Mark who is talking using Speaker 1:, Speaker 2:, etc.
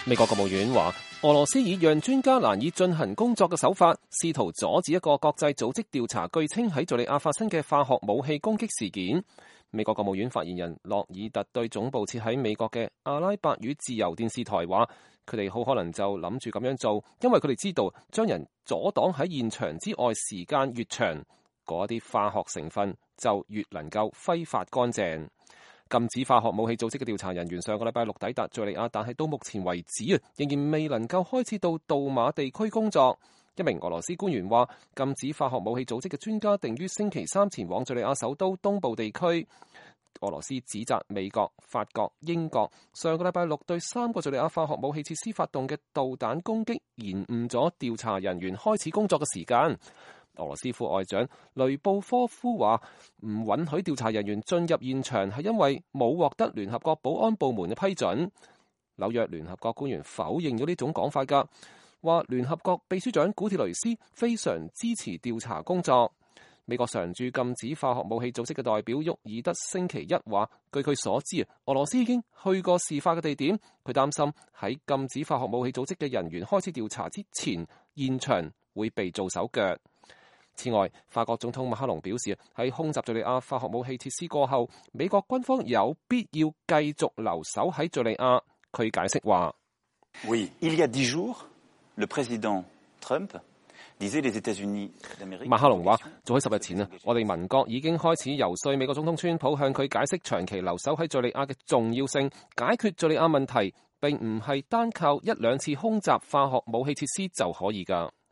Speaker 1: 美國國務院話，俄羅斯以讓專家難以進行工作嘅手法，試圖阻止一個國際組織調查據稱喺敘利亞發生嘅化學武器攻擊事件。美國國務院發言人洛爾特對總部設喺美國嘅阿拉伯語自由電視台話，佢哋好可能就諗住咁樣做，因為佢哋知道將人阻擋喺現場之外時間越長，嗰啲化學成分就越能夠揮發乾淨。禁止化學武器組織嘅調查人員上個禮拜六抵達敘利亞，但係到目前為止仍然未能夠開始到杜馬地區工作。一名俄羅斯官員話，禁止化學武器組織嘅專家定於星期三前往敘利亞首都東部地區。俄羅斯指責美國、法國、英國上個禮拜六對3個敘利亞化學武器設施發動嘅導彈攻擊，延誤咗調查人員開始工作嘅時間。俄羅斯副外長雷布科夫話，唔允許調查人員進入現場係因為冇獲得聯合國保安部門嘅批准。紐約聯合國官員否認咗呢種講法㗎，話聯合國秘書長古鐵雷斯非常支持調查工作。美國常駐禁止化學武器組織嘅代表沃爾德星期一話，據佢所知，俄羅斯已經去過事發嘅地點，佢擔心喺禁止化學武器組織嘅人員開始調查之前，現場會被做手腳。此外，法國總統馬克龍表示，喺空襲敘利亞化學武器設施過後，美國軍方有必要繼續留守喺敘利亞。佢解釋話：
Speaker 2: Oui, il y a 10 jours, le président Trump disait les États-Unis d'Amérique。
Speaker 1: 馬克龍話：早喺10日前我哋民國已經開始游說美國總統川普向佢解釋長期留守喺敘利亞嘅重要性，解決敘利亞問題並唔係單靠1-2次空襲化學武器設施就可以㗎。